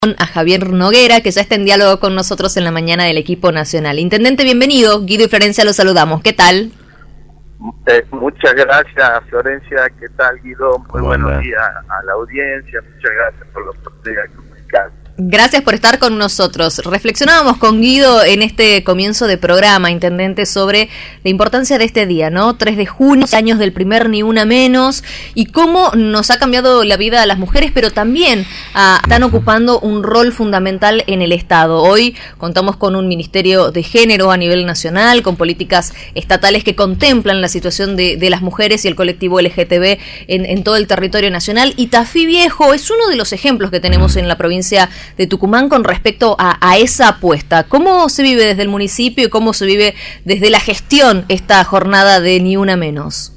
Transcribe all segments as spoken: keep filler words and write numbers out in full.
A Javier Noguera, que ya está en diálogo con nosotros en la mañana del equipo nacional. Intendente, bienvenido. Guido y Florencia los saludamos. ¿Qué tal? Eh, muchas gracias, Florencia. ¿Qué tal, Guido? Muy buenos días a la audiencia. Muchas gracias por la oportunidad de comunicar. Gracias por estar con nosotros. Reflexionábamos con Guido en este comienzo de programa, Intendente, sobre la importancia de este día, ¿no? tres de junio, años del primer Ni Una Menos, y cómo nos ha cambiado la vida a las mujeres, pero también ah, están ocupando un rol fundamental en el Estado. Hoy contamos con un Ministerio de Género a nivel nacional, con políticas estatales que contemplan la situación de, de las mujeres y el colectivo L G T B en, en todo el territorio nacional. Y Tafí Viejo es uno de los ejemplos que tenemos en la provincia de Tucumán con respecto a, a esa apuesta. ¿Cómo se vive desde el municipio y cómo se vive desde la gestión esta jornada de Ni Una Menos?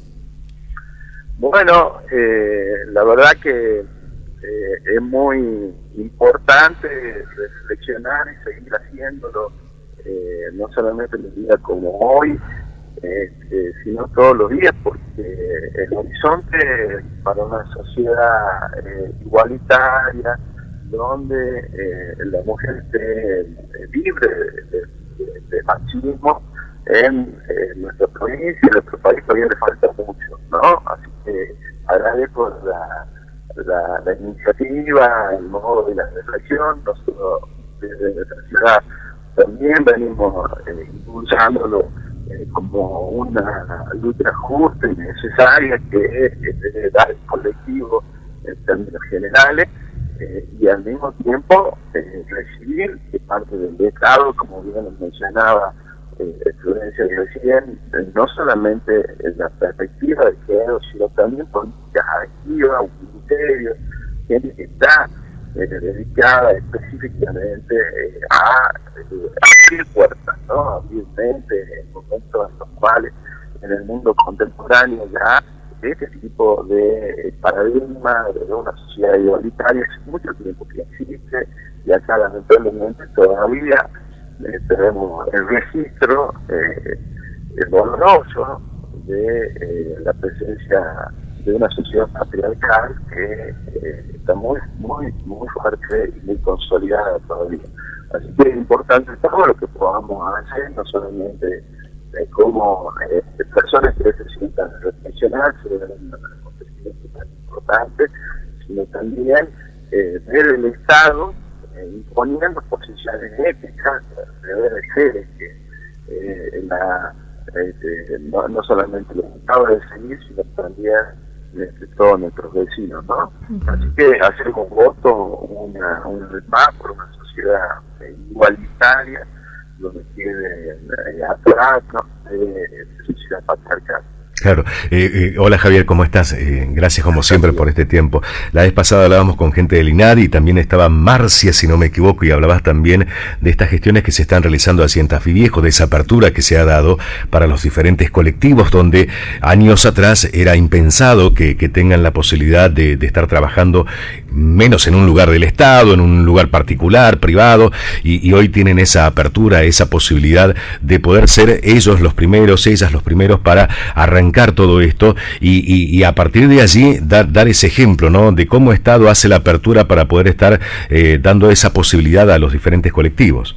Bueno, eh, la verdad que eh, es muy importante reflexionar y seguir haciéndolo, eh, no solamente en un día como hoy, eh, eh, sino todos los días, porque el horizonte para una sociedad eh, igualitaria, donde eh, la mujer esté eh, libre de, de, de machismo en eh, nuestra provincia y en nuestro país todavía le falta mucho, ¿no? Así que agradezco la, la, la iniciativa, el modo de la reflexión. Nosotros desde nuestra ciudad también venimos eh, impulsándolo eh, como una lucha justa y necesaria que es de dar el colectivo en términos generales. Eh, y al mismo tiempo eh, recibir de parte del Estado, como bien nos mencionaba eh, Florencia recién, eh, no solamente en la perspectiva de género, sino también políticas activas, un ministerio, gente que está eh, dedicada específicamente eh, a eh, abrir puertas, ¿no? Abrir mentes en momentos en los cuales en el mundo contemporáneo ya este tipo de paradigma de una sociedad igualitaria hace mucho tiempo que existe, y acá lamentablemente todavía eh, tenemos el registro eh, doloroso de eh, la presencia de una sociedad patriarcal que eh, está muy muy muy fuerte y muy consolidada todavía. Así que es importante todo lo que podamos hacer, no solamente de cómo eh, personas que se sientan a reflexionar sobre un acontecimiento tan importante, sino también eh, ver el Estado eh, imponiendo posiciones éticas, deberes ser que eh, la, eh, no, no solamente los Estados de seguir, sino también de todos nuestros vecinos, ¿no? Uh-huh. Así que hacer con voto una, una vez más por una sociedad eh, igualitaria, donde tiene eh, atrás, ¿no? eh, sociedad patriarcal. Claro. Eh, eh, hola Javier, ¿cómo estás? Eh, gracias como siempre por este tiempo. La vez pasada hablábamos con gente del INADI y también estaba Marcia, si no me equivoco, y hablabas también de estas gestiones que se están realizando así en Tafí Viejo, de esa apertura que se ha dado para los diferentes colectivos, donde años atrás era impensado que, que tengan la posibilidad de, de estar trabajando menos en un lugar del Estado, en un lugar particular, privado, y, y hoy tienen esa apertura, esa posibilidad de poder ser ellos los primeros, ellas los primeros para arrancar todo esto y, y, y a partir de allí dar, dar ese ejemplo, ¿no? De cómo Estado hace la apertura para poder estar eh, dando esa posibilidad a los diferentes colectivos.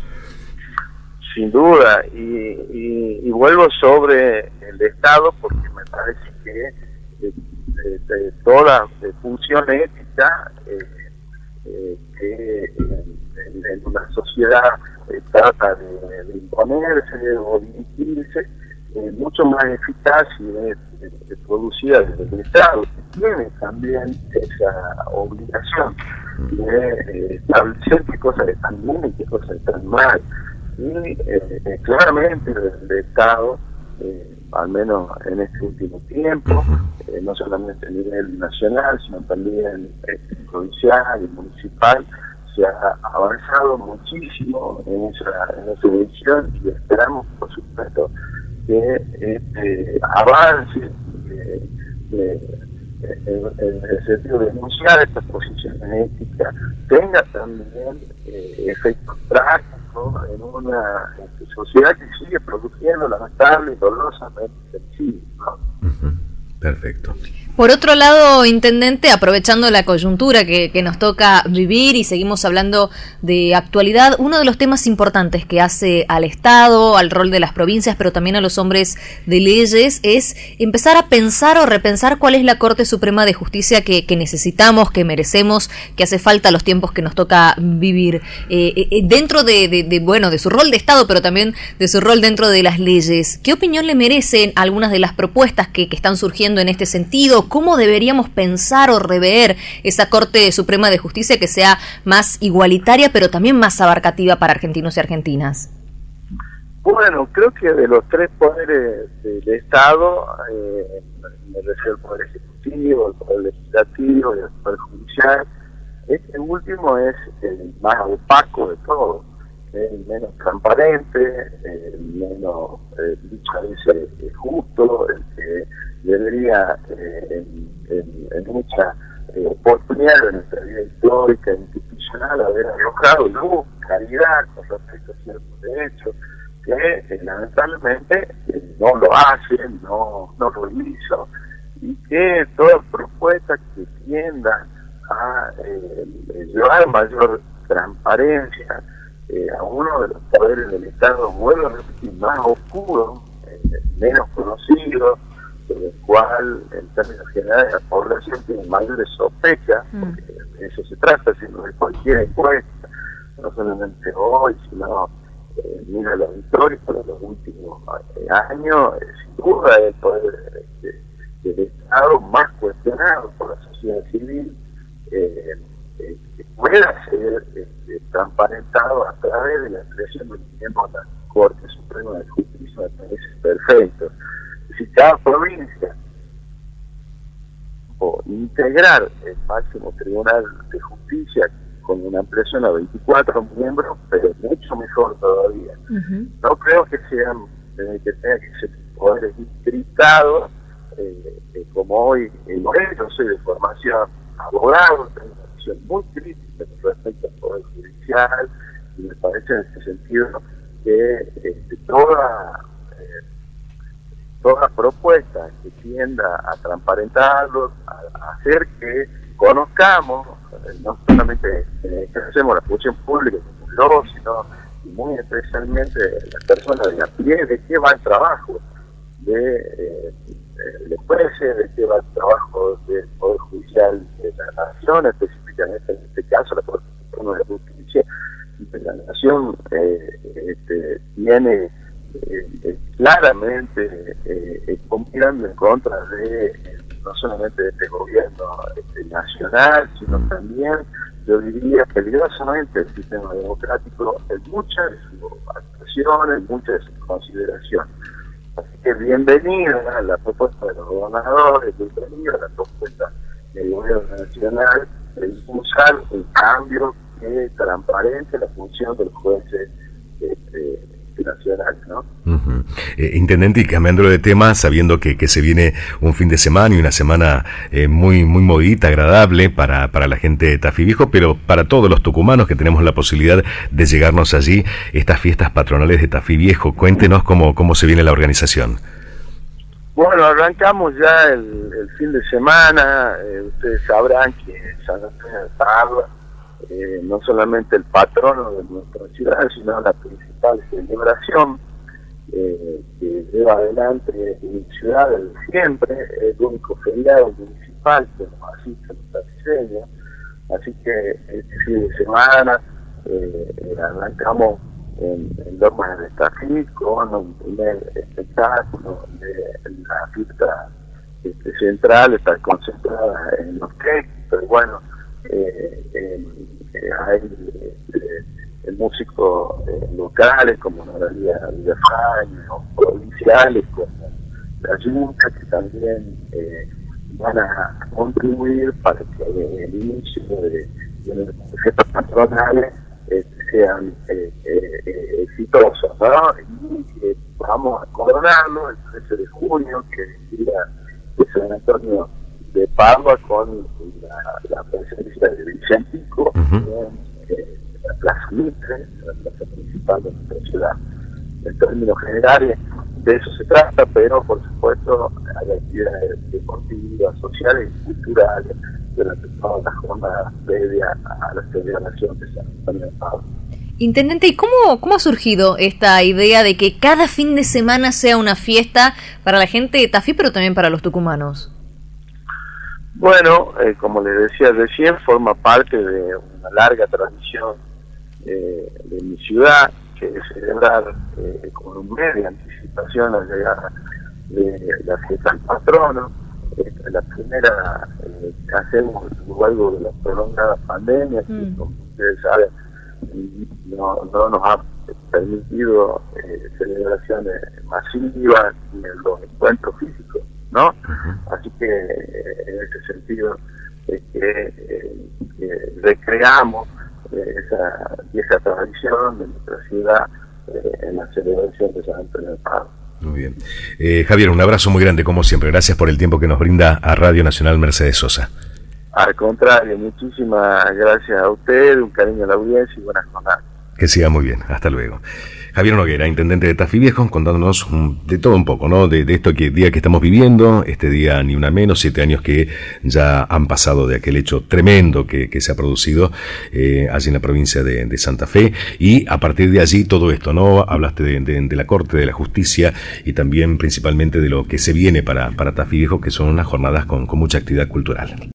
Sin duda, y, y, y vuelvo sobre el Estado porque me parece que de, de, de toda de función ética eh, eh, que en, en una sociedad eh, trata de, de imponerse o dirigirse, Eh, mucho más eficaz y de, de, de producida desde el Estado, que tiene también esa obligación de eh, establecer qué cosas están bien y qué cosas están mal. Y eh, claramente el Estado, eh, al menos en este último tiempo, eh, no solamente a nivel nacional, sino también eh, provincial y municipal, se ha avanzado muchísimo en esa, en esa dirección y esperamos, por supuesto, que este avance eh, eh, en, en el sentido de denunciar estas posiciones éticas tenga también eh, efectos prácticos en una este, sociedad que sigue produciendo lamentable y dolorosamente femicidios, ¿no? Uh-huh. Perfecto. Por otro lado, intendente, aprovechando la coyuntura que, que nos toca vivir y seguimos hablando de actualidad, uno de los temas importantes que hace al Estado, al rol de las provincias, pero también a los hombres de leyes, es empezar a pensar o repensar cuál es la Corte Suprema de Justicia que, que necesitamos, que merecemos, que hace falta a los tiempos que nos toca vivir. Eh, eh, dentro de, de, de, bueno, de su rol de Estado, pero también de su rol dentro de las leyes, ¿qué opinión le merecen algunas de las propuestas que, que están surgiendo en este sentido? ¿Cómo deberíamos pensar o rever esa Corte Suprema de Justicia que sea más igualitaria, pero también más abarcativa para argentinos y argentinas? Bueno, creo que de los tres poderes del Estado, eh, me refiero al Poder Ejecutivo, el Poder Legislativo y el Poder Judicial, este último es el más opaco de todos, el menos transparente, el menos, eh, muchas veces, justo, el que debería eh, en, en, en mucha eh, oportunidad de nuestra vida histórica e institucional haber arrojado luz, claridad con respecto a ciertos derechos que eh, lamentablemente eh, no lo hacen, no, no lo hizo, y que toda propuesta que tienda a eh, llevar mayor transparencia eh, a uno de los poderes del Estado, vuelvo a repetir, más oscuro, eh, menos conocido, del cual en términos generales la población tiene mayores sospechas, porque de eso se trata, sino de cualquier encuesta, no solamente hoy, sino eh, mira la historia de los últimos eh, años, eh, sin duda el poder eh, del Estado más cuestionado por la sociedad civil, eh, eh, que pueda ser eh, transparentado a través de la creación del mismo la Corte Suprema de Justicia. Me parece perfecto. Si cada provincia o integrar el máximo tribunal de justicia con una ampliación a veinticuatro miembros, pero mucho mejor todavía. Uh-huh. No creo que sean eh, que tenga que ser poderes distritados eh, eh, como hoy en Moreno. Yo soy de formación abogado, tengo una visión muy crítica con respecto al Poder Judicial, y me parece en ese sentido que eh, toda eh, toda propuesta que tienda a transparentarlo, a, a hacer que conozcamos, eh, no solamente eh, que hacemos la función pública como yo, sino y muy especialmente las personas de a pie, de qué va el trabajo de eh, los jueces, de qué va el trabajo del Poder Judicial de la Nación, específicamente en este caso la Corte Suprema de Justicia de la Nación, eh, este, tiene Eh, eh, claramente eh, eh, conspirando en contra de eh, no solamente de este gobierno este, nacional, sino también, yo diría, peligrosamente el sistema democrático en muchas de sus actuaciones, en muchas de sus consideraciones. Así que bienvenida a la propuesta de los gobernadores, bienvenida a la propuesta del gobierno nacional de impulsar un cambio que transparente la función de los jueces este, nacional, ¿no? Uh-huh. Eh, intendente, y cambiándolo de tema, sabiendo que, que se viene un fin de semana y una semana eh, muy muy movidita, agradable para, para la gente de Tafí Viejo, pero para todos los tucumanos que tenemos la posibilidad de llegarnos allí, estas fiestas patronales de Tafí Viejo, cuéntenos cómo, cómo se viene la organización. Bueno, arrancamos ya el, el fin de semana, eh, ustedes sabrán que San Antonio de Padua, Eh, no solamente el patrono de nuestra ciudad, sino la principal celebración eh, que lleva adelante mi ciudad desde siempre, el único feriado municipal que nos asiste a los tafiseños. Así que este fin de semana eh, arrancamos en, en Lomas de Tafí con un primer espectáculo de la fiesta este, central, está concentrada en los queques, pero bueno, Eh, eh, eh, hay eh, músicos eh, locales como Noralia Villafañe o provinciales como la Junta, que también eh, van a contribuir para que el inicio de, de las fiestas patronales eh, sean eh, eh, exitosos, ¿no? Y eh, vamos a coronarlo el trece de junio, que es el día de San Antonio de Padua, con la, la presencia de Vicentico, uh-huh. en eh, la Plaza Mitre, la plaza principal de nuestra ciudad. En términos generales, de eso se trata, pero por supuesto hay actividades deportivas, sociales y culturales durante todas las jornadas previas a la celebración de San Antonio de Padua. Intendente, ¿y cómo, cómo ha surgido esta idea de que cada fin de semana sea una fiesta para la gente de Tafí, pero también para los tucumanos? Bueno, eh, como les decía recién, forma parte de una larga tradición eh, de mi ciudad, que es celebrar eh, con un mes de anticipación la llegada de la fiesta del patrono. Esta es la primera eh, que hacemos luego de la prolongada pandemia, que mm. como ustedes saben, no, no nos ha permitido eh, celebraciones masivas ni los encuentros físicos, ¿no? Uh-huh. Así que eh, en ese sentido es que eh, eh, recreamos eh, esa vieja tradición de nuestra ciudad eh, en la celebración de San Antonio de Padua. Muy bien. Eh, Javier, un abrazo muy grande como siempre. Gracias por el tiempo que nos brinda a Radio Nacional Mercedes Sosa. Al contrario, muchísimas gracias a usted, un cariño a la audiencia y buenas jornadas. Que siga muy bien, hasta luego. Javier Noguera, intendente de Tafí Viejo, contándonos un, de todo un poco, ¿no? De, de esto que día que estamos viviendo, este día ni una menos, siete años que ya han pasado de aquel hecho tremendo que, que se ha producido eh, allí en la provincia de, de Santa Fe, y a partir de allí todo esto, ¿no? Hablaste de, de, de la Corte, de la Justicia y también principalmente de lo que se viene para, para Tafí Viejo, que son unas jornadas con, con mucha actividad cultural.